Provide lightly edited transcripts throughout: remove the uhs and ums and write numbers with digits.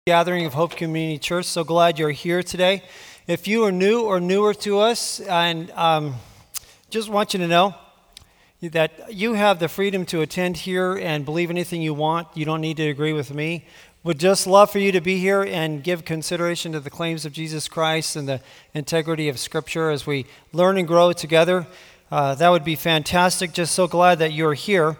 Gathering of Hope Community Church. So glad you're here today. If you are new or newer to us, and just want you to know that you have the freedom to attend here and believe anything you want. You don't need to agree with me. Would just love for you to be here and give consideration to the claims of Jesus Christ and the integrity of Scripture as we learn and grow together. That would be fantastic. Just so glad that you're here.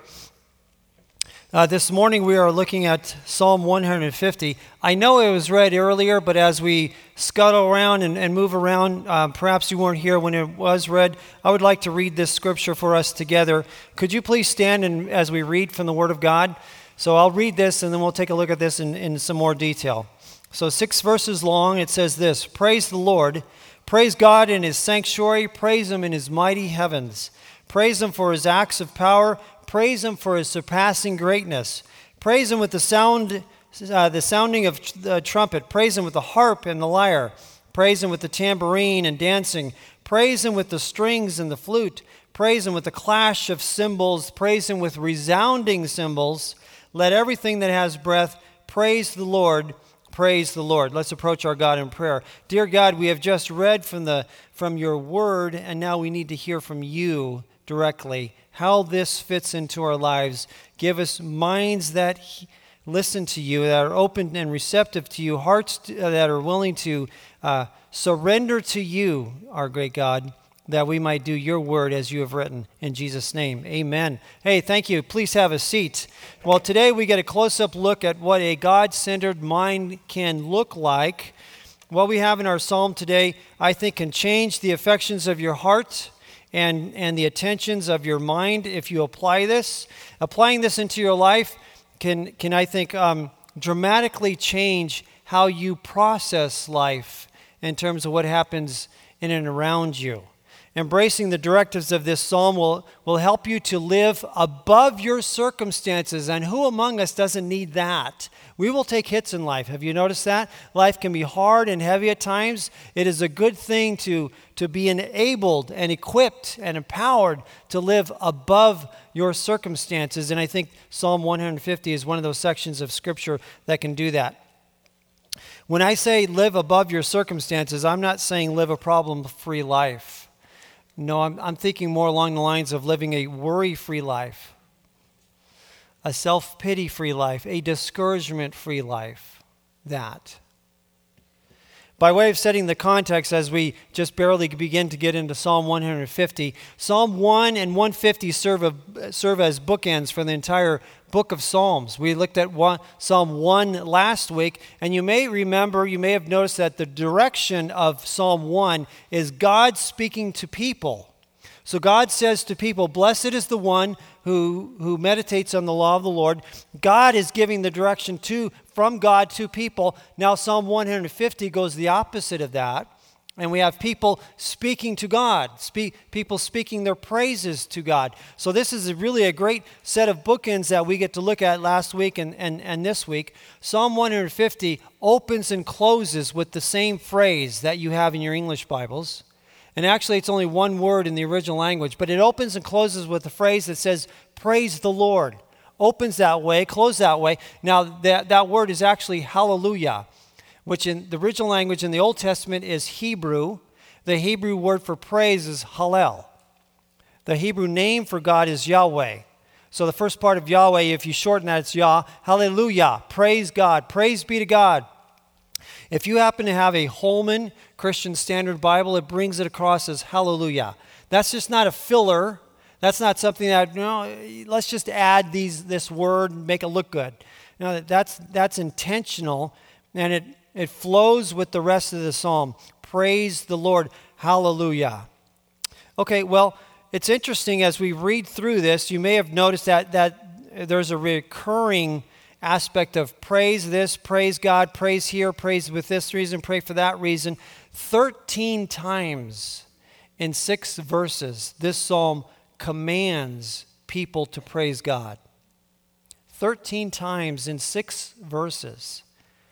This morning we are looking at Psalm 150. I know it was read earlier, but as we scuttle around and move around, perhaps you weren't here when it was read. I would like to read this scripture for us together. Could you please stand as we read from the Word of God? So I'll read this and then we'll take a look at this in some more detail. So 6 verses long, it says this: Praise the Lord, praise God in His sanctuary, praise Him in His mighty heavens, praise Him for His acts of power, praise Him for His surpassing greatness. Praise Him with the sounding of the trumpet. Praise Him with the harp and the lyre. Praise Him with the tambourine and dancing. Praise Him with the strings and the flute. Praise Him with the clash of cymbals. Praise Him with resounding cymbals. Let everything that has breath praise the Lord. Praise the Lord. Let's approach our God in prayer. Dear God, we have just read from your word, and now we need to hear from you directly how this fits into our lives. Give us minds that listen to you, that are open and receptive to you, hearts that are willing to surrender to you, our great God, that we might do your word as you have written. In Jesus' name, amen. Hey, thank you. Please have a seat. Well, today we get a close-up look at what a God-centered mind can look like. What we have in our psalm today, I think, can change the affections of your heart and the attentions of your mind if you apply this. Applying this into your life can I think, dramatically change how you process life in terms of what happens in and around you. Embracing the directives of this psalm will help you to live above your circumstances, and who among us doesn't need that? We will take hits in life. Have you noticed that? Life can be hard and heavy at times. It is a good thing to be enabled and equipped and empowered to live above your circumstances, and I think Psalm 150 is one of those sections of Scripture that can do that. When I say live above your circumstances, I'm not saying live a problem-free life. No, I'm thinking more along the lines of living a worry-free life, a self-pity-free life, a discouragement-free life. That. By way of setting the context as we just barely begin to get into Psalm 150, Psalm 1 and 150 serve as bookends for the entire book of Psalms. We looked at Psalm 1 last week, and you may have noticed that the direction of Psalm 1 is God speaking to people. So God says to people, blessed is the one who meditates on the law of the Lord. God is giving the direction from God to people. Now Psalm 150 goes the opposite of that. And we have people speaking to God, people speaking their praises to God. So this is really a great set of bookends that we get to look at last week and this week. Psalm 150 opens and closes with the same phrase that you have in your English Bibles. And actually it's only one word in the original language, but it opens and closes with the phrase that says, praise the Lord. Opens that way, closes that way. Now that word is actually hallelujah, which in the original language in the Old Testament is Hebrew. The Hebrew word for praise is Hallel. The Hebrew name for God is Yahweh. So the first part of Yahweh, if you shorten that, it's Yah. Hallelujah. Praise God. Praise be to God. If you happen to have a Holman Christian Standard Bible, it brings it across as hallelujah. That's just not a filler. That's not something that, let's just add this word and make it look good. No, that's intentional, and it flows with the rest of the psalm. Praise the Lord. Hallelujah. Okay, well, it's interesting as we read through this, you may have noticed that there's a recurring aspect of praise this, praise God, praise here, praise with this reason, pray for that reason. 13 times in 6 verses, this psalm commands people to praise God. 13 times in 6 verses.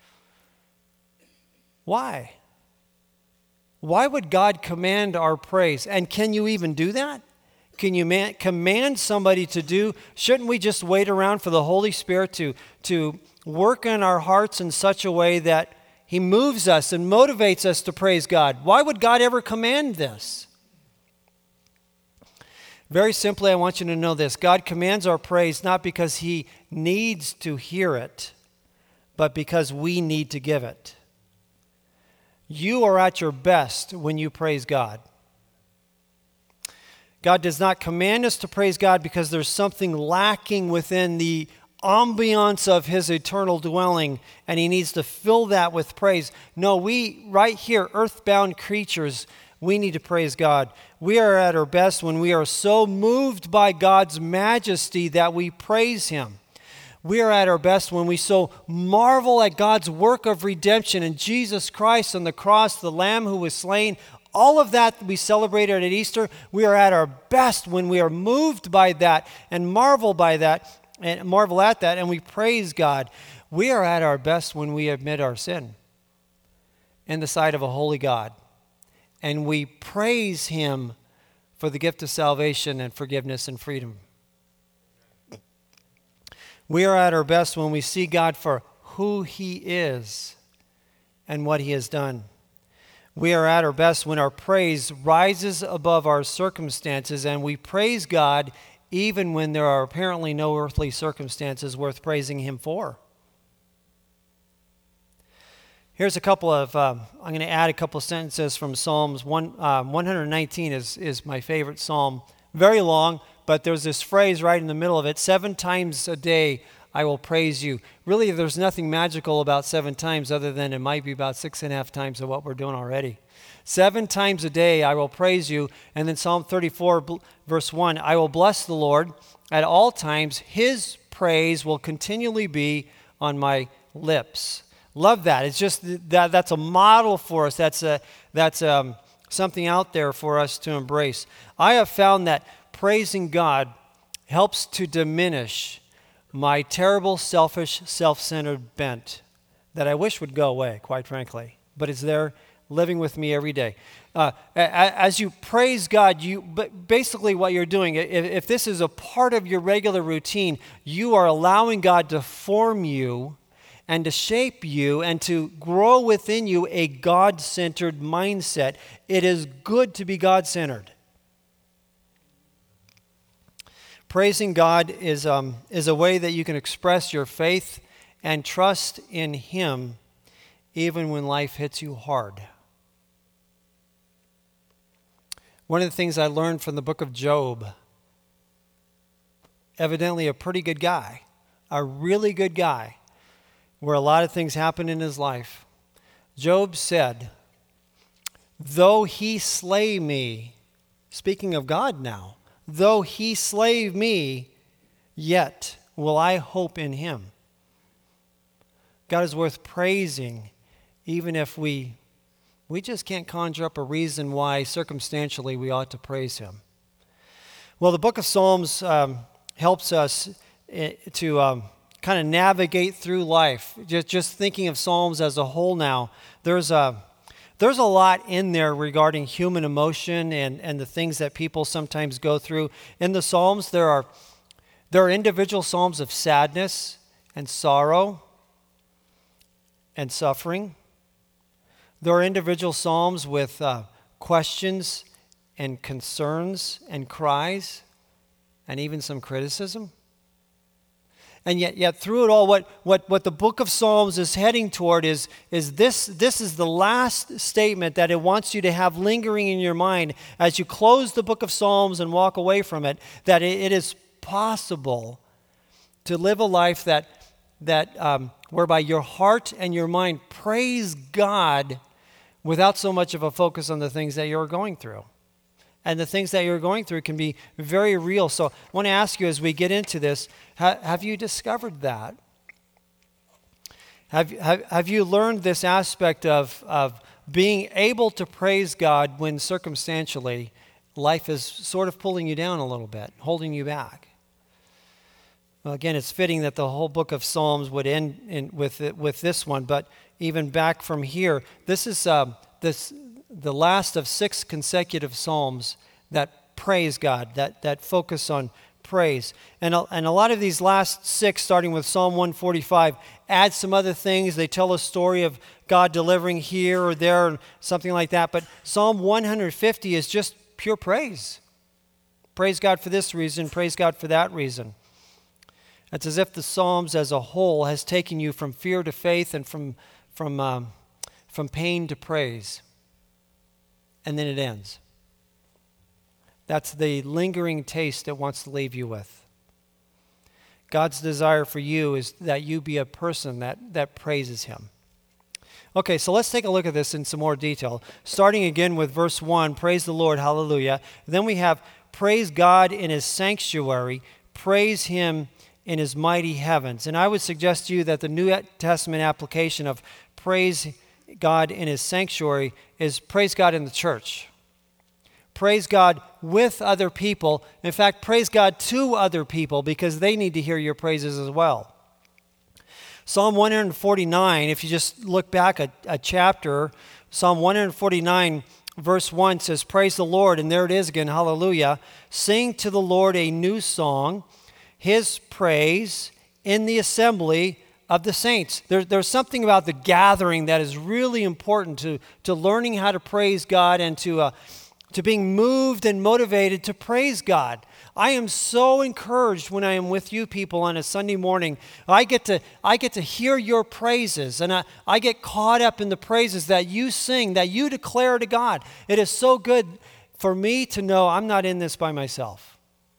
Why? Why would God command our praise? And can you even do that? can you command somebody to do? Shouldn't we just wait around for the Holy Spirit to work in our hearts in such a way that He moves us and motivates us to praise God? Why would God ever command this? Very simply, I want you to know this. God commands our praise not because He needs to hear it, but because we need to give it. You are at your best when you praise God. God does not command us to praise God because there's something lacking within the ambiance of His eternal dwelling, and He needs to fill that with praise. No, we, right here, earthbound creatures, we need to praise God. We are at our best when we are so moved by God's majesty that we praise Him. We are at our best when we so marvel at God's work of redemption in Jesus Christ on the cross, the Lamb who was slain. All of that we celebrated at Easter. We are at our best when we are moved by that and marvel by that and marvel at that, and we praise God. We are at our best when we admit our sin in the sight of a holy God, and we praise Him for the gift of salvation and forgiveness and freedom. We are at our best when we see God for who He is and what He has done. We are at our best when our praise rises above our circumstances, and we praise God even when there are apparently no earthly circumstances worth praising Him for. Here's a couple of, I'm going to add a couple of sentences from Psalms 119 is my favorite psalm. Very long, but there's this phrase right in the middle of it, 7 times a day I will praise you. Really, there's nothing magical about 7 times other than it might be about 6.5 times of what we're doing already. 7 times a day I will praise you. And then Psalm 34, verse 1, I will bless the Lord at all times. His praise will continually be on my lips. Love that. It's just that's a model for us. That's something out there for us to embrace. I have found that praising God helps to diminish my terrible, selfish, self-centered bent that I wish would go away, quite frankly. But it's there living with me every day. As you praise God, basically what you're doing, if this is a part of your regular routine, you are allowing God to form you and to shape you and to grow within you a God-centered mindset. It is good to be God-centered. Praising God is a way that you can express your faith and trust in Him even when life hits you hard. One of the things I learned from the book of Job, evidently a pretty good guy, a really good guy, where a lot of things happened in his life. Job said, though He slay me, speaking of God now, though He slay me, yet will I hope in Him. God is worth praising, even if we just can't conjure up a reason why circumstantially we ought to praise Him. Well, the book of Psalms helps us to kind of navigate through life. Just thinking of Psalms as a whole now, there's a lot in there regarding human emotion and the things that people sometimes go through. In the Psalms, there are individual psalms of sadness and sorrow and suffering. There are individual psalms with questions and concerns and cries and even some criticism. And yet through it all, what the book of Psalms is heading toward is this is the last statement that it wants you to have lingering in your mind as you close the book of Psalms and walk away from it, that it is possible to live a life that whereby your heart and your mind praise God without so much of a focus on the things that you're going through. And the things that you're going through can be very real. So I want to ask you as we get into this, have you discovered that? Have you learned this aspect of being able to praise God when circumstantially life is sort of pulling you down a little bit, holding you back? Well, again, it's fitting that the whole book of Psalms would end with this one, but even back from here, this is the last of 6 consecutive psalms that praise God, that focus on praise. And a lot of these last 6, starting with Psalm 145, add some other things. They tell a story of God delivering here or there, or something like that. But Psalm 150 is just pure praise. Praise God for this reason, praise God for that reason. It's as if the Psalms as a whole has taken you from fear to faith and from pain to praise. And then it ends. That's the lingering taste it wants to leave you with. God's desire for you is that you be a person that praises him. Okay, so let's take a look at this in some more detail. Starting again with verse 1, praise the Lord, hallelujah. Then we have praise God in his sanctuary, praise him in his mighty heavens. And I would suggest to you that the New Testament application of praise God in his sanctuary is praise God in the church. Praise God with other people. In fact, praise God to other people because they need to hear your praises as well. Psalm 149, if you just look back a chapter, Psalm 149 verse 1 says, praise the Lord, and there it is again, hallelujah. Sing to the Lord a new song, his praise in the assembly of the saints. There's something about the gathering that is really important to learning how to praise God and to being moved and motivated to praise God. I am so encouraged when I am with you people on a Sunday morning. I get to hear your praises, and I get caught up in the praises that you sing, that you declare to God. It is so good for me to know I'm not in this by myself.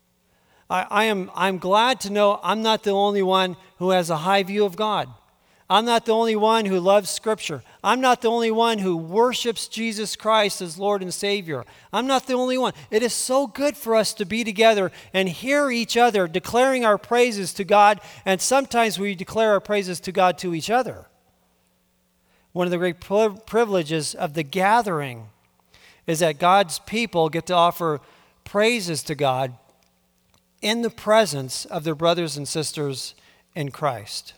I'm glad to know I'm not the only one who has a high view of God. I'm not the only one who loves Scripture. I'm not the only one who worships Jesus Christ as Lord and Savior. I'm not the only one. It is so good for us to be together and hear each other declaring our praises to God, and sometimes we declare our praises to God to each other. One of the great privileges of the gathering is that God's people get to offer praises to God in the presence of their brothers and sisters in Christ.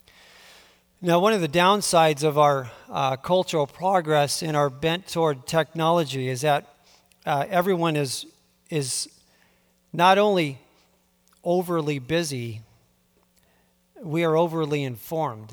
Now, one of the downsides of our cultural progress and our bent toward technology is that everyone is not only overly busy, we are overly informed.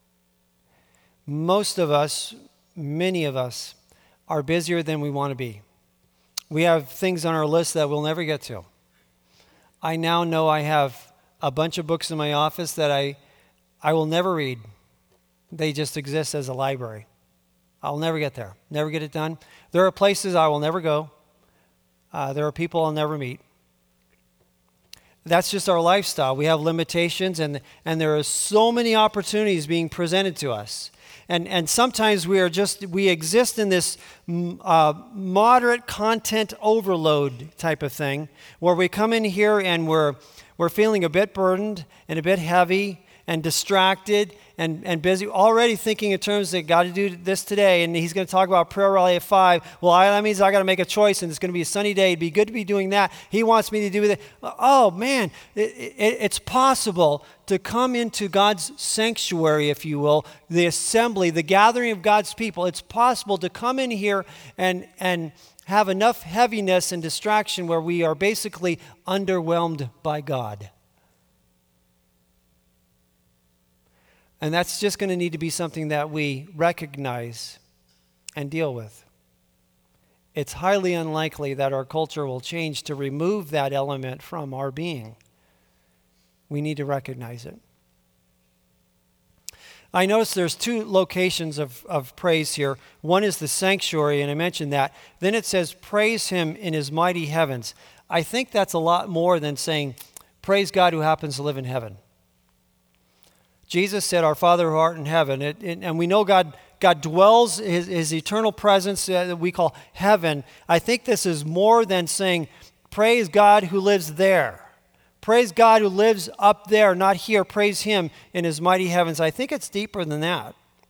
Most of us, many of us, are busier than we want to be. We have things on our list that we'll never get to. I now know I have a bunch of books in my office that I will never read. They just exist as a library. I'll never get there, never get it done. There are places I will never go. There are people I'll never meet. That's just our lifestyle. We have limitations, and there are so many opportunities being presented to us. And sometimes we exist in this moderate content overload type of thing, where we come in here and we're feeling a bit burdened and a bit heavy and distracted and busy, already thinking in terms that got to do this today, and he's going to talk about prayer rally at 5. Well, that means I got to make a choice, and it's going to be a sunny day. It'd be good to be doing that. He wants me to do that. Oh, man, it's possible to come into God's sanctuary, if you will, the assembly, the gathering of God's people. It's possible to come in here and have enough heaviness and distraction where we are basically underwhelmed by God. And that's just going to need to be something that we recognize and deal with. It's highly unlikely that our culture will change to remove that element from our being. We need to recognize it. I notice there's 2 locations of praise here. One is the sanctuary, and I mentioned that. Then it says, praise him in his mighty heavens. I think that's a lot more than saying, praise God who happens to live in heaven. Jesus said, our Father who art in heaven. And we know God dwells, his eternal presence that we call heaven. I think this is more than saying, praise God who lives there. Praise God who lives up there, not here. Praise him in his mighty heavens. I think it's deeper than that.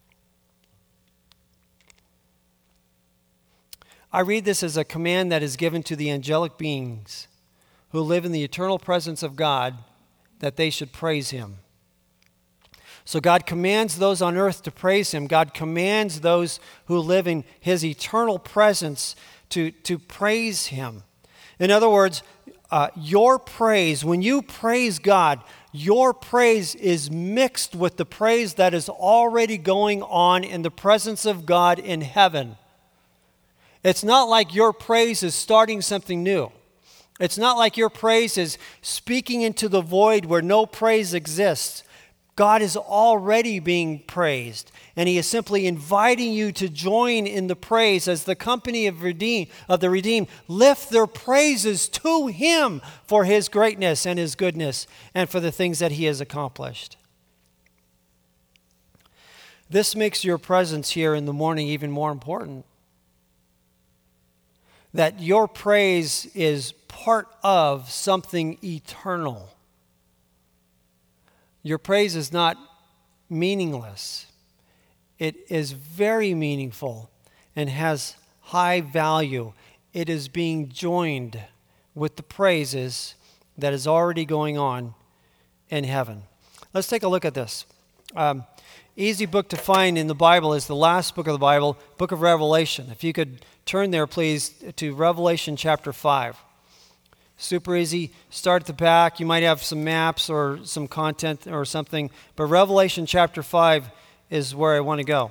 I read this as a command that is given to the angelic beings who live in the eternal presence of God, that they should praise him. So God commands those on earth to praise him. God commands those who live in his eternal presence to praise him. In other words, your praise, when you praise God, your praise is mixed with the praise that is already going on in the presence of God in heaven. It's not like your praise is starting something new. It's not like your praise is speaking into the void where no praise exists. God is already being praised, and He is simply inviting you to join in the praise as the company of the redeemed lift their praises to Him for His greatness and His goodness and for the things that He has accomplished. This makes your presence here in the morning even more important. That your praise is part of something eternal. Your praise is not meaningless. It is very meaningful and has high value. It is being joined with the praises that is already going on in heaven. Let's take a look at this. Easy book to find in the Bible is the last book of the Bible, book of Revelation. If you could turn there, please, to Revelation chapter 5. Super easy. Start at the back. You might have some maps or some content or something. But Revelation chapter 5 is where I want to go.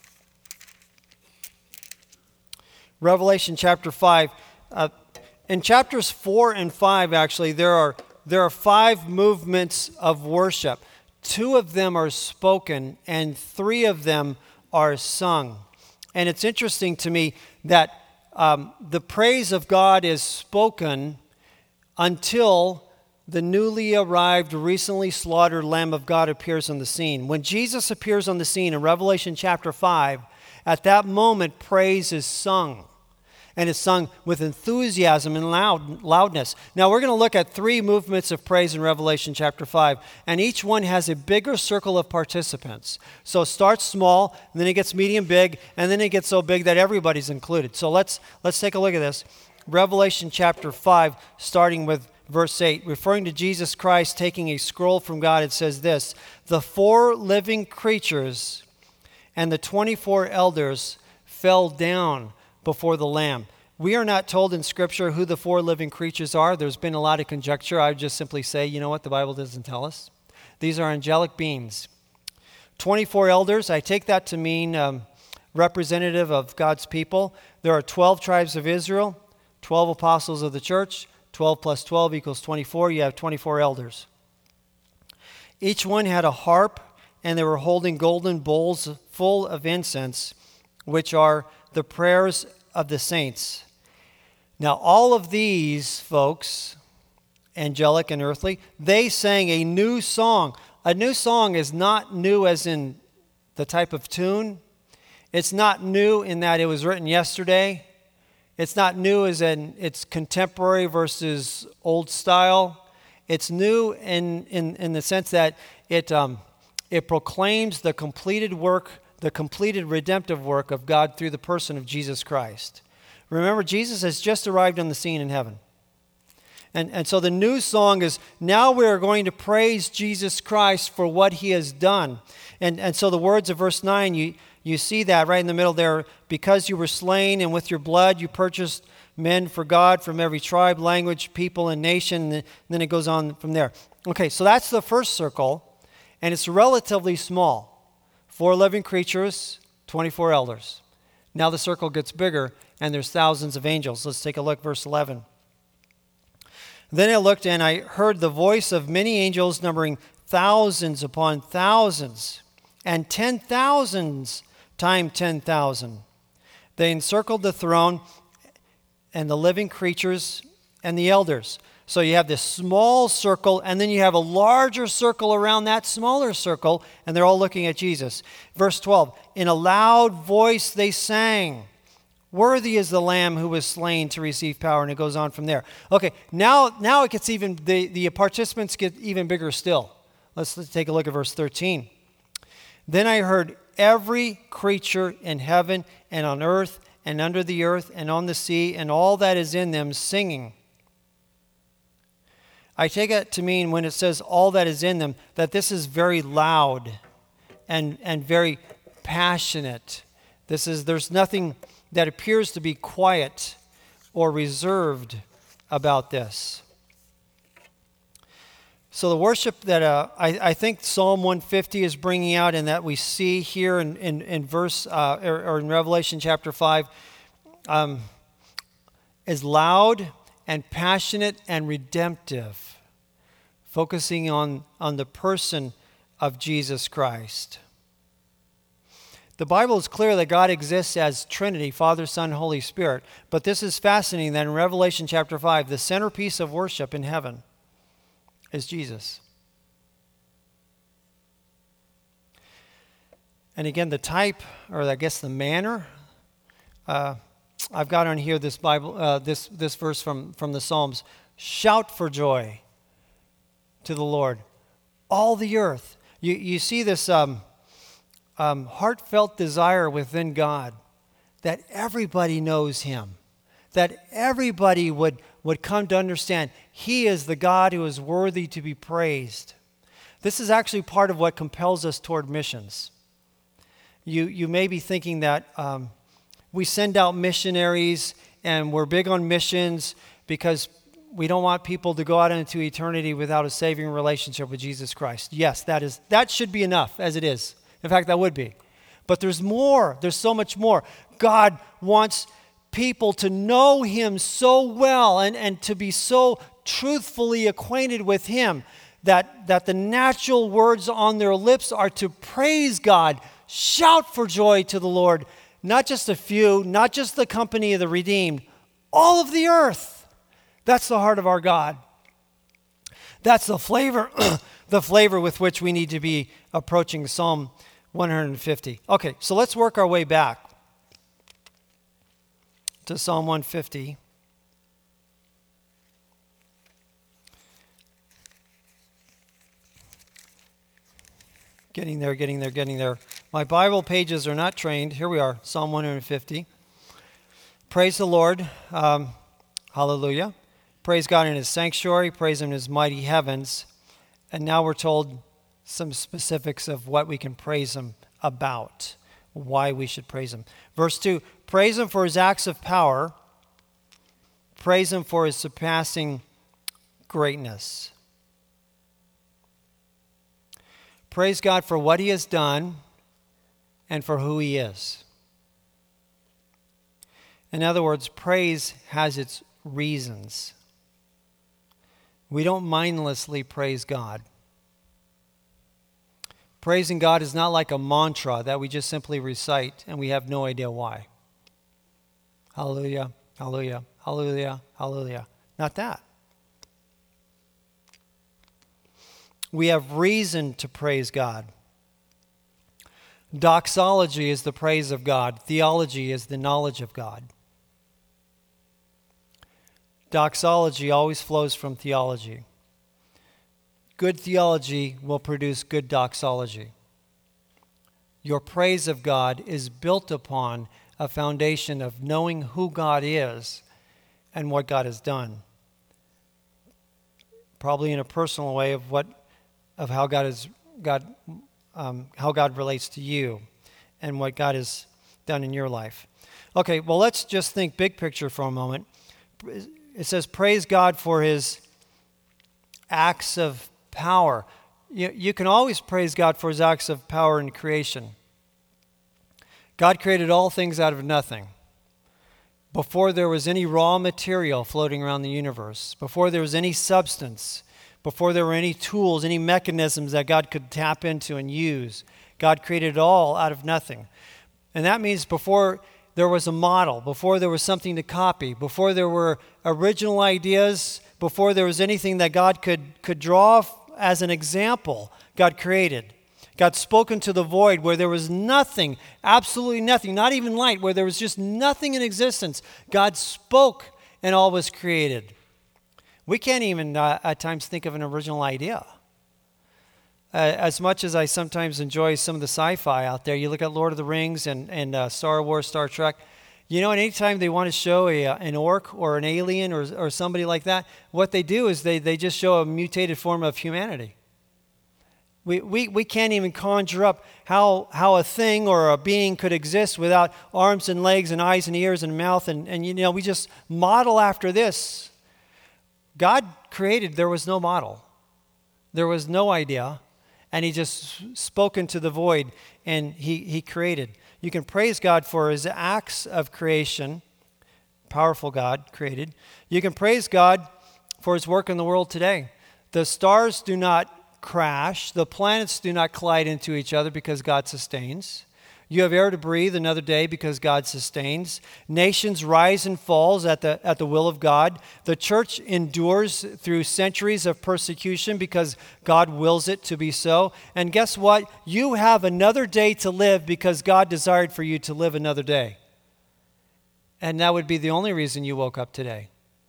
Revelation chapter 5. In chapters 4 and 5, actually, there are 5 movements of worship. 2 of them are spoken, and 3 of them are sung. And it's interesting to me that the praise of God is spoken until the newly arrived, recently slaughtered Lamb of God appears on the scene. When Jesus appears on the scene in Revelation chapter 5, at that moment, praise is sung. And it's sung with enthusiasm and loudness. Now, we're going to look at 3 movements of praise in Revelation chapter 5. And each one has a bigger circle of participants. So it starts small, and then it gets medium big, and then it gets so big that everybody's included. So let's take a look at this. Revelation chapter 5, starting with verse 8. Referring to Jesus Christ taking a scroll from God, it says this: "The 4 living creatures and the 24 elders fell down before the Lamb." We are not told in Scripture who the 4 living creatures are. There's been a lot of conjecture. I would just simply say, you know what? The Bible doesn't tell us. These are angelic beings. 24 elders, I take that to mean representative of God's people. There are 12 tribes of Israel, 12 apostles of the church. 12 plus 12 equals 24. You have 24 elders. Each one had a harp, and they were holding golden bowls full of incense, which are the prayers of the saints. Now, all of these folks, angelic and earthly, they sang a new song. A new song is not new as in the type of tune. It's not new in that it was written yesterday. It's not new as in it's contemporary versus old style. It's new in the sense that it proclaims the completed work, the completed redemptive work of God through the person of Jesus Christ. Remember, Jesus has just arrived on the scene in heaven. And so the new song is, now we are going to praise Jesus Christ for what He has done. And so the words of verse 9, you see that right in the middle there. "Because you were slain, and with your blood you purchased men for God from every tribe, language, people, and nation." And then it goes on from there. Okay, so that's the first circle, and it's relatively small. 4 living creatures, 24 elders. Now the circle gets bigger, and there's thousands of angels. Let's take a look, verse 11. "Then I looked, and I heard the voice of many angels numbering thousands upon thousands, and 10,000s times 10,000. They encircled the throne and the living creatures and the elders." So you have this small circle, and then you have a larger circle around that smaller circle, and they're all looking at Jesus. Verse 12, "In a loud voice they sang, 'Worthy is the Lamb who was slain to receive power,'" and it goes on from there. Okay, now it gets even, the participants get even bigger still. Let's take a look at verse 13. "Then I heard every creature in heaven and on earth and under the earth and on the sea and all that is in them singing." I take it to mean when it says all that is in them, that this is very loud and very passionate. There's nothing that appears to be quiet or reserved about this. So the worship that I think Psalm 150 is bringing out and that we see here in verse or in Revelation chapter 5 is loud and passionate and redemptive, focusing on the person of Jesus Christ. The Bible is clear that God exists as Trinity, Father, Son, Holy Spirit. But this is fascinating that in Revelation chapter 5, the centerpiece of worship in heaven is Jesus. And again, the type, or I guess the manner, I've got on here this Bible, this verse from the Psalms. Shout for joy to the Lord, all the earth. You see this heartfelt desire within God that everybody knows Him, that everybody would come to understand He is the God who is worthy to be praised. This is actually part of what compels us toward missions. You may be thinking that we send out missionaries and we're big on missions because we don't want people to go out into eternity without a saving relationship with Jesus Christ. Yes, that should be enough as it is. In fact, that would be. But there's more. There's so much more. God wants people to know Him so well and to be so truthfully acquainted with Him that the natural words on their lips are to praise God, shout for joy to the Lord, not just a few, not just the company of the redeemed, all of the earth. That's the heart of our God. That's the flavor, the flavor with which we need to be approaching Psalm 150. Okay, so let's work our way back to Psalm 150. Getting there. My Bible pages are not trained. Here we are, Psalm 150. Praise the Lord. Hallelujah. Praise God in His sanctuary. Praise Him in His mighty heavens. And now we're told some specifics of what we can praise Him about, why we should praise Him. Verse 2, praise Him for His acts of power. Praise Him for His surpassing greatness. Praise God for what He has done and for who He is. In other words, praise has its reasons. We don't mindlessly praise God. Praising God is not like a mantra that we just simply recite and we have no idea why. Hallelujah, hallelujah, hallelujah, hallelujah. Not that. We have reason to praise God. Doxology is the praise of God. Theology is the knowledge of God. Doxology always flows from theology. Good theology will produce good doxology. Your praise of God is built upon a foundation of knowing who God is and what God has done. Probably in a personal way of how God relates to you and what God has done in your life. Okay, well, let's just think big picture for a moment. It says, praise God for His acts of power. You can always praise God for His acts of power in creation. God created all things out of nothing. Before there was any raw material floating around the universe, before there was any substance, before there were any tools, any mechanisms that God could tap into and use, God created it all out of nothing. And that means before there was a model, before there was something to copy, before there were original ideas, before there was anything that God could draw as an example, God created. God spoke into the void where there was nothing, absolutely nothing, not even light, where there was just nothing in existence. God spoke and all was created. We can't even at times think of an original idea. As much as I sometimes enjoy some of the sci-fi out there, you look at Lord of the Rings and Star Wars, Star Trek, you know, and anytime they want to show an orc or an alien or somebody like that, what they do is they just show a mutated form of humanity. We can't even conjure up how a thing or a being could exist without arms and legs and eyes and ears and mouth and you know, we just model after this. God created, there was no model. There was no idea. And he just spoke into the void, and he created. You can praise God for his acts of creation. Powerful God created. You can praise God for his work in the world today. The stars do not crash. The planets do not collide into each other because God sustains. You have air to breathe another day because God sustains. Nations rise and falls at the will of God. The church endures through centuries of persecution because God wills it to be so. And guess what? You have another day to live because God desired for you to live another day. And that would be the only reason you woke up today.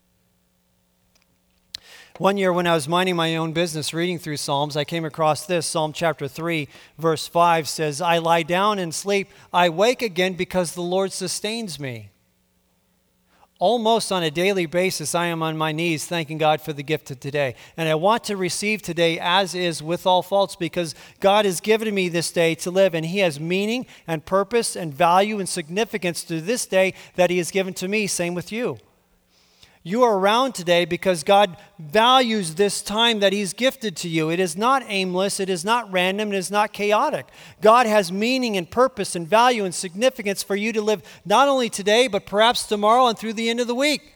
One year when I was minding my own business, reading through Psalms, I came across this. Psalm chapter 3, verse 5 says, I lie down and sleep. I wake again because the Lord sustains me. Almost on a daily basis, I am on my knees thanking God for the gift of today. And I want to receive today as is with all faults because God has given me this day to live. And he has meaning and purpose and value and significance to this day that he has given to me. Same with you. You are around today because God values this time that he's gifted to you. It is not aimless, it is not random, it is not chaotic. God has meaning and purpose and value and significance for you to live not only today, but perhaps tomorrow and through the end of the week.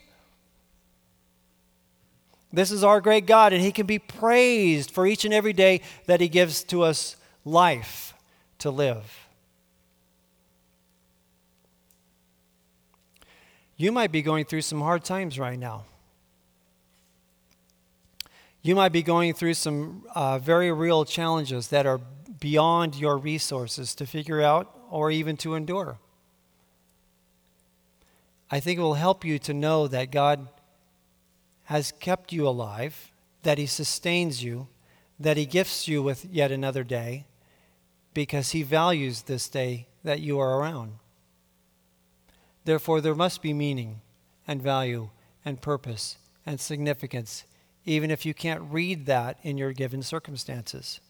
This is our great God, and he can be praised for each and every day that he gives to us life to live. You might be going through some hard times right now. You might be going through some very real challenges that are beyond your resources to figure out or even to endure. I think it will help you to know that God has kept you alive, that he sustains you, that he gifts you with yet another day because he values this day that you are around. Therefore, there must be meaning and value and purpose and significance, even if you can't read that in your given circumstances.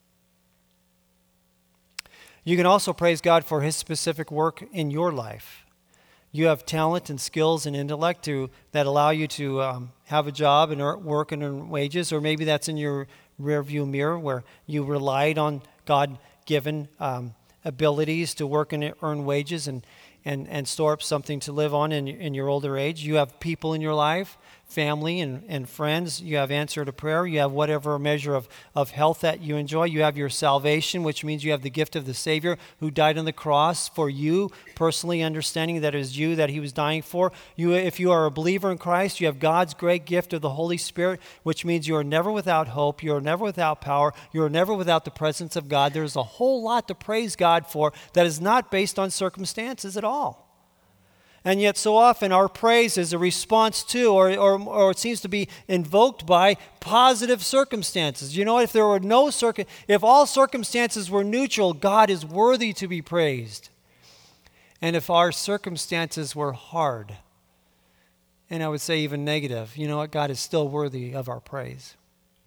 You can also praise God for his specific work in your life. You have talent and skills and intellect that allow you to have a job and work and earn wages, or maybe that's in your rearview mirror where you relied on God-given abilities to work and earn wages and store up something to live on in your older age. You have people in your life, family and friends. You have answer to prayer. You have whatever measure of health that you enjoy. You have your salvation, which means you have the gift of the Savior who died on the cross for you, personally understanding that it is you that he was dying for. If you are a believer in Christ, you have God's great gift of the Holy Spirit, which means you are never without hope. You are never without power. You are never without the presence of God. There's a whole lot to praise God for that is not based on circumstances at all. And yet so often our praise is a response to, or it seems to be invoked by, positive circumstances. You know, if all circumstances were neutral, God is worthy to be praised. And if our circumstances were hard, and I would say even negative, you know what? God is still worthy of our praise.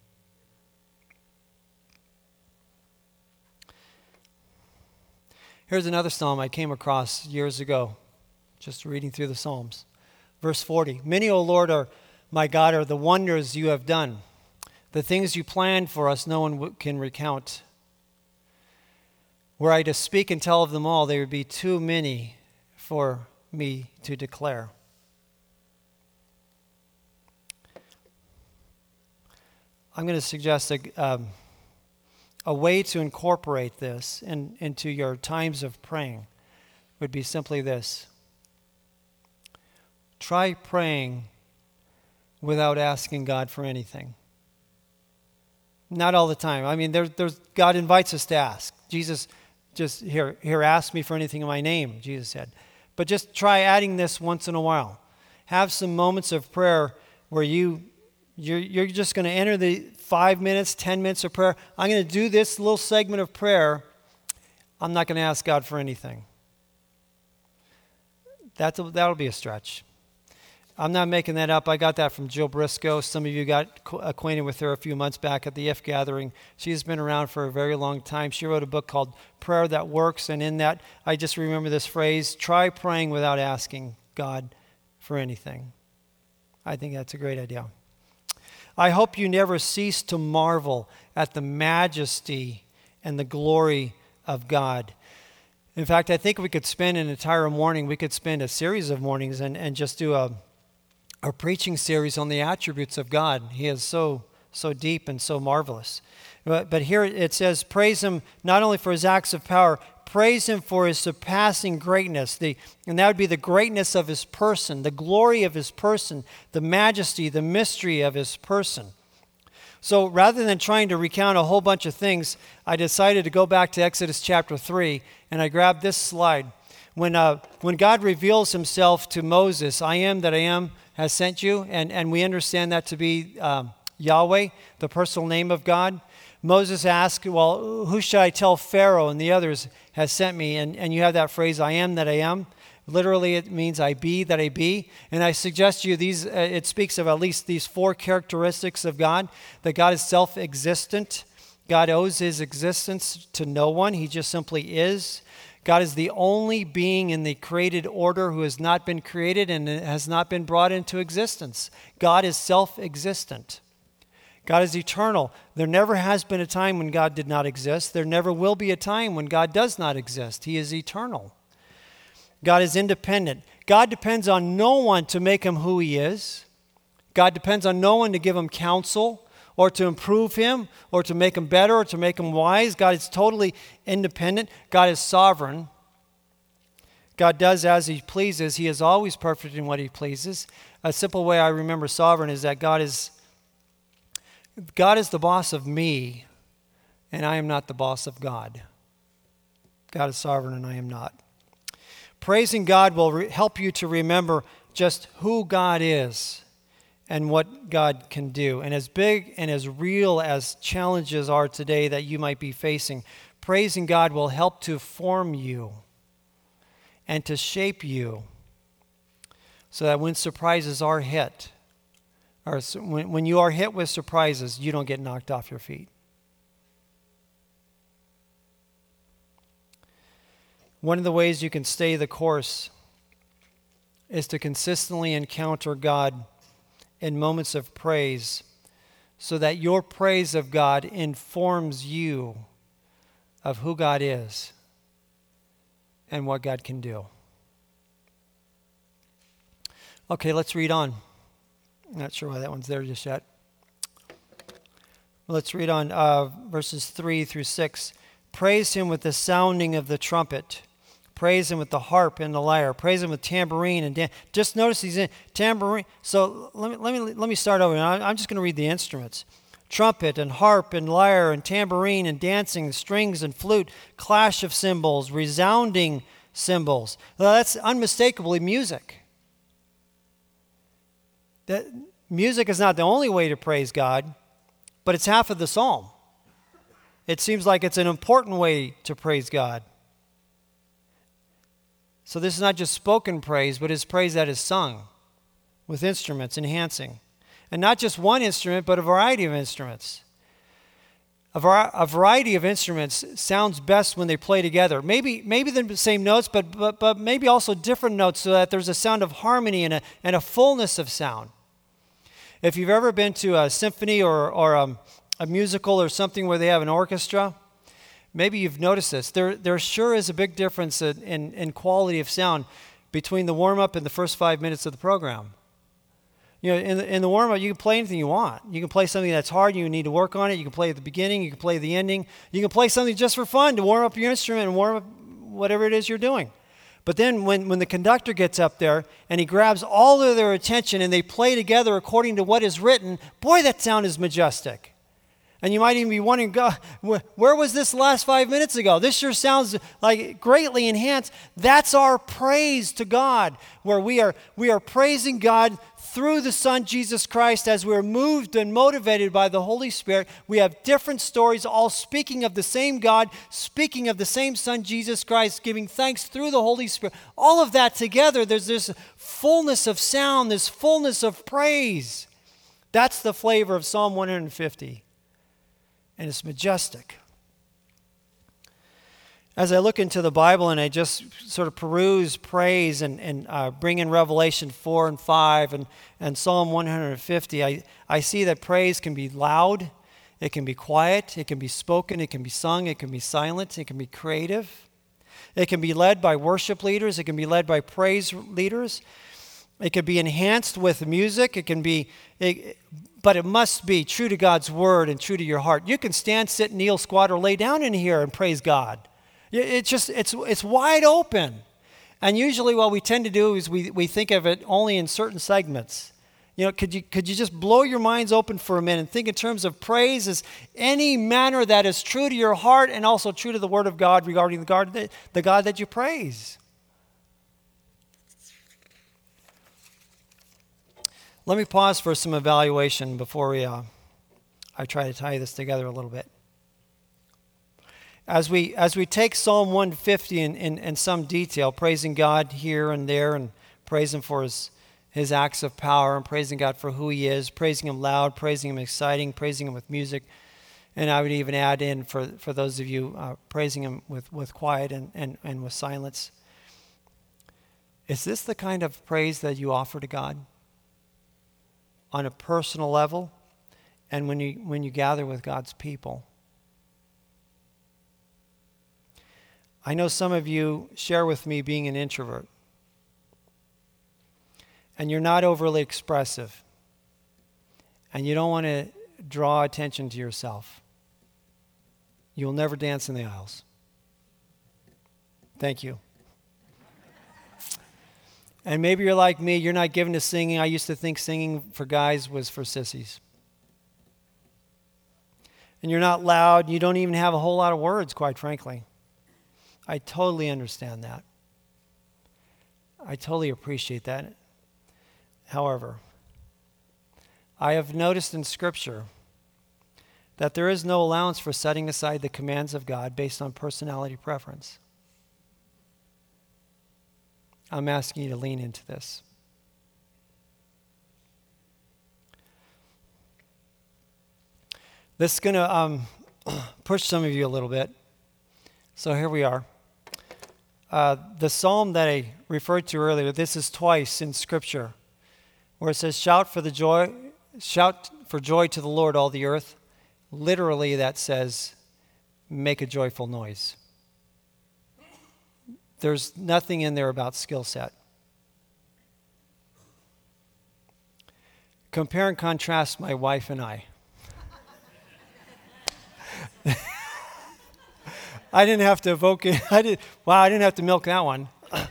Here's another psalm I came across years ago. Just reading through the Psalms. Verse 40, many, O Lord, my God, are the wonders you have done. The things you planned for us, no one can recount. Were I to speak and tell of them all, they would be too many for me to declare. I'm going to suggest a way to incorporate this into your times of praying would be simply this. Try praying without asking God for anything. Not all the time. I mean, God invites us to ask. Jesus just, here, ask me for anything in my name, Jesus said. But just try adding this once in a while. Have some moments of prayer where you're just going to enter the 5 minutes, 10 minutes of prayer. I'm going to do this little segment of prayer. I'm not going to ask God for anything. That'll be a stretch. I'm not making that up. I got that from Jill Briscoe. Some of you got acquainted with her a few months back at the IF gathering. She's been around for a very long time. She wrote a book called Prayer That Works, and in that, I just remember this phrase, try praying without asking God for anything. I think that's a great idea. I hope you never cease to marvel at the majesty and the glory of God. In fact, I think we could spend an entire morning, we could spend a series of mornings and just do a preaching series on the attributes of God. He is so deep and so marvelous. But here it says, praise him not only for his acts of power, praise him for his surpassing greatness. And that would be the greatness of his person, the glory of his person, the majesty, the mystery of his person. So rather than trying to recount a whole bunch of things, I decided to go back to Exodus chapter 3, and I grabbed this slide. When God reveals himself to Moses, I am that I am has sent you, and we understand that to be Yahweh, the personal name of God. Moses asked, well, who should I tell Pharaoh and the others has sent me? And you have that phrase, I am that I am. Literally, it means I be that I be. And I suggest to you it speaks of at least these 4 characteristics of God, that God is self-existent. God owes his existence to no one. He just simply is. God is the only being in the created order who has not been created and has not been brought into existence. God is self-existent. God is eternal. There never has been a time when God did not exist. There never will be a time when God does not exist. He is eternal. God is independent. God depends on no one to make him who he is. God depends on no one to give him counsel or to improve him or to make him better or to make him wise. God is totally independent. God is sovereign. God does as he pleases. He is always perfect in what he pleases. A simple way I remember sovereign is that God is the boss of me, and I am not the boss of God. God is sovereign, and I am not. Praising God will help you to remember just who God is and what God can do. And as big and as real as challenges are today that you might be facing, praising God will help to form you and to shape you so that when surprises are hit, or when you are hit with surprises, you don't get knocked off your feet. One of the ways you can stay the course is to consistently encounter God in moments of praise so that your praise of God informs you of who God is and what God can do. Okay, let's read on. I'm not sure why that one's there just yet. Let's read on verses 3 through 6. Praise him with the sounding of the trumpet. Praise him with the harp and the lyre. Praise him with tambourine and dance. Just notice he's in tambourine. So let me start over. I'm just going to read the instruments. Trumpet and harp and lyre and tambourine and dancing, strings and flute, clash of cymbals, resounding cymbals. Well, that's unmistakably music. That music is not the only way to praise God, but it's half of the psalm. It seems like it's an important way to praise God. So this is not just spoken praise, but it's praise that is sung with instruments enhancing. And not just one instrument, but a variety of instruments. A variety of instruments sounds best when they play together. Maybe the same notes, but maybe also different notes so that there's a sound of harmony and a fullness of sound. If you've ever been to a symphony or a musical or something where they have an orchestra, maybe you've noticed this. There sure is a big difference in quality of sound between the warm-up and the first 5 minutes of the program. You know, in the warm-up, you can play anything you want. You can play something that's hard, you need to work on it. You can play at the beginning, you can play at the ending. You can play something just for fun to warm up your instrument and warm up whatever it is you're doing. But then when the conductor gets up there and he grabs all of their attention and they play together according to what is written, boy, that sound is majestic. And you might even be wondering, God, where was this last 5 minutes ago? This sure sounds like greatly enhanced. That's our praise to God, where we are praising God through the Son, Jesus Christ, as we're moved and motivated by the Holy Spirit. We have different stories, all speaking of the same God, speaking of the same Son, Jesus Christ, giving thanks through the Holy Spirit. All of that together, there's this fullness of sound, this fullness of praise. That's the flavor of Psalm 150. And it's majestic. As I look into the Bible and I just sort of peruse praise and bring in Revelation 4 and 5 and Psalm 150, I see that praise can be loud, it can be quiet, it can be spoken, it can be sung, it can be silent, it can be creative. It can be led by worship leaders, it can be led by praise leaders. It can be enhanced with music, but it must be true to God's word and true to your heart. You can stand, sit, kneel, squat, or lay down in here and praise God. It's wide open. And usually what we tend to do is we think of it only in certain segments. Could you just blow your minds open for a minute and think in terms of praise as any manner that is true to your heart and also true to the word of God regarding the God that you praise. Let me pause for some evaluation before I try to tie this together a little bit. As we take Psalm 150 in some detail, praising God here and there and praising for his acts of power and praising God for who he is, praising him loud, praising him exciting, praising him with music, and I would even add in for those of you praising him with quiet and with silence. Is this the kind of praise that you offer to God on a personal level and when you gather with God's people? I know some of you share with me being an introvert, and you're not overly expressive, and you don't want to draw attention to yourself. You'll never dance in the aisles. Thank you. And maybe you're like me, you're not given to singing. I used to think singing for guys was for sissies. And you're not loud, you don't even have a whole lot of words, quite frankly. I totally understand that. I totally appreciate that. However, I have noticed in Scripture that there is no allowance for setting aside the commands of God based on personality preference. I'm asking you to lean into this. This is going to push some of you a little bit. So here we are. The psalm that I referred to earlier, this is twice in Scripture, where it says, shout for joy to the Lord, all the earth. Literally, that says, make a joyful noise. There's nothing in there about skill set. Compare and contrast my wife and I. I didn't have to evoke it. I didn't have to milk that one.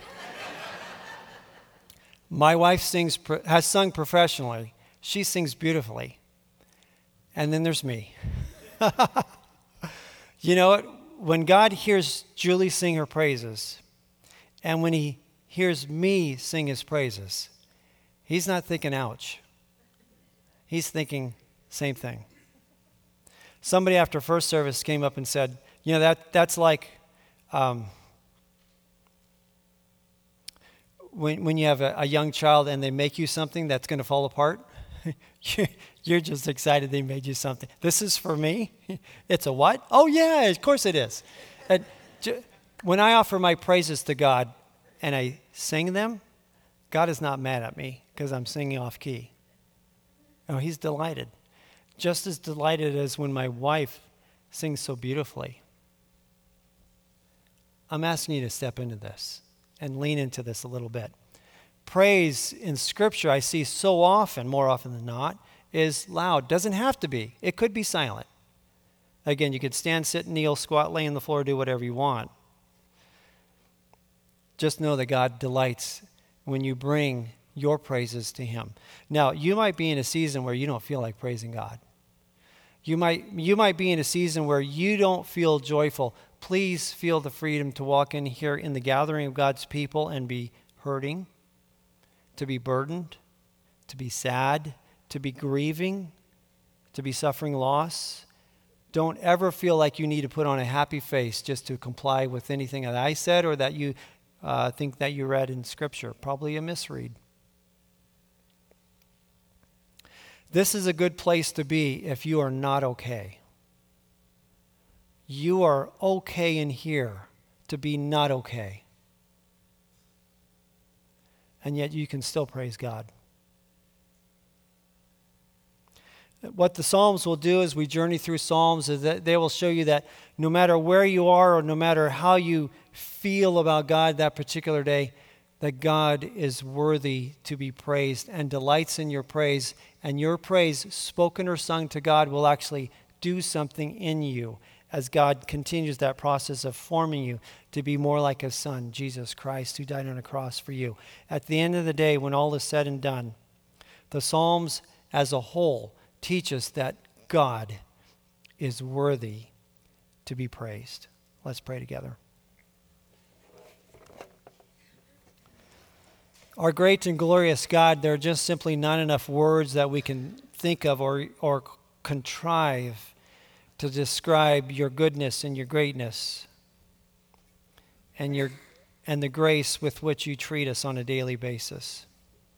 My wife has sung professionally. She sings beautifully. And then there's me. You know what? When God hears Julie sing her praises, and when he hears me sing his praises, he's not thinking, ouch. He's thinking, same thing. Somebody after first service came up and said, that's like when you have a young child and they make you something that's going to fall apart. You're just excited they made you something. This is for me? It's a what? Oh, yeah, of course it is. And when I offer my praises to God and I sing them, God is not mad at me because I'm singing off key. No, he's delighted. Just as delighted as when my wife sings so beautifully. I'm asking you to step into this and lean into this a little bit. Praise in Scripture, I see so often, more often than not, is loud. Doesn't have to be. It could be silent. Again, you could stand, sit, kneel, squat, lay on the floor, do whatever you want. Just know that God delights when you bring your praises to him. Now, you might be in a season where you don't feel like praising God. You might be in a season where you don't feel joyful. Please feel the freedom to walk in here in the gathering of God's people and be hurting, to be burdened, to be sad, to be grieving, to be suffering loss. Don't ever feel like you need to put on a happy face just to comply with anything that I said or that you think that you read in Scripture. Probably a misread. This is a good place to be if you are not okay. You are okay in here to be not okay. And yet you can still praise God. What the Psalms will do as we journey through Psalms is that they will show you that no matter where you are or no matter how you feel about God that particular day, that God is worthy to be praised and delights in your praise. And your praise, spoken or sung to God, will actually do something in you as God continues that process of forming you to be more like His Son, Jesus Christ, who died on a cross for you. At the end of the day, when all is said and done, the Psalms as a whole teach us that God is worthy to be praised. Let's pray together. Our great and glorious God, there are just simply not enough words that we can think of or contrive to describe your goodness and your greatness and the grace with which you treat us on a daily basis.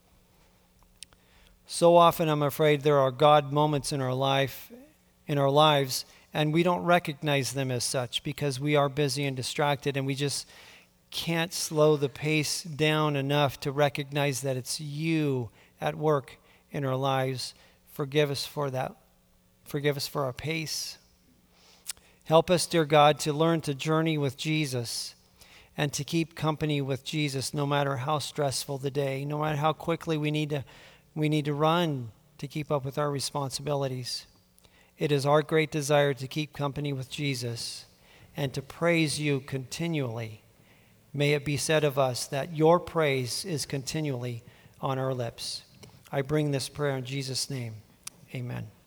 So often, I'm afraid, there are God moments in our lives, and we don't recognize them as such because we are busy and distracted, and we just can't slow the pace down enough to recognize that it's you at work in our lives. Forgive us for that. Forgive us for our pace. Help us, dear God, to learn to journey with Jesus and to keep company with Jesus no matter how stressful the day, no matter how quickly we need to run to keep up with our responsibilities. It is our great desire to keep company with Jesus and to praise you continually. May it be said of us that your praise is continually on our lips. I bring this prayer in Jesus' name. Amen.